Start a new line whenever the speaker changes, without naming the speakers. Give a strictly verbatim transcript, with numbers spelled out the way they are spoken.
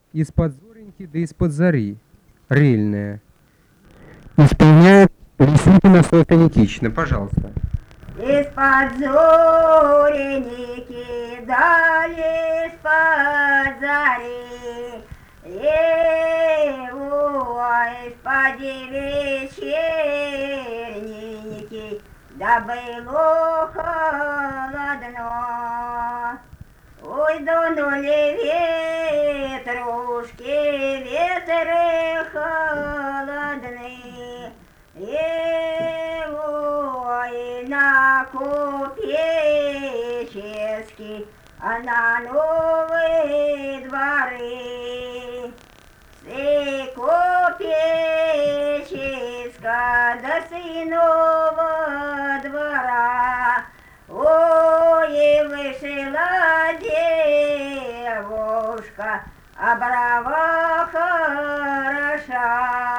Из-под зореньки да из-под зари. Рельная. Исполняет Лисюкина Софья Никитична. Пожалуйста.
Из-под зореники, дали из-под зари, его из-под вечерники, да было холодно. Ой, дунули ветрушки, ветры холодные, его и на купеческий, а на новые дворы. Ты купеческа до сынова двора, ой, и вышла девушка, а брава хороша.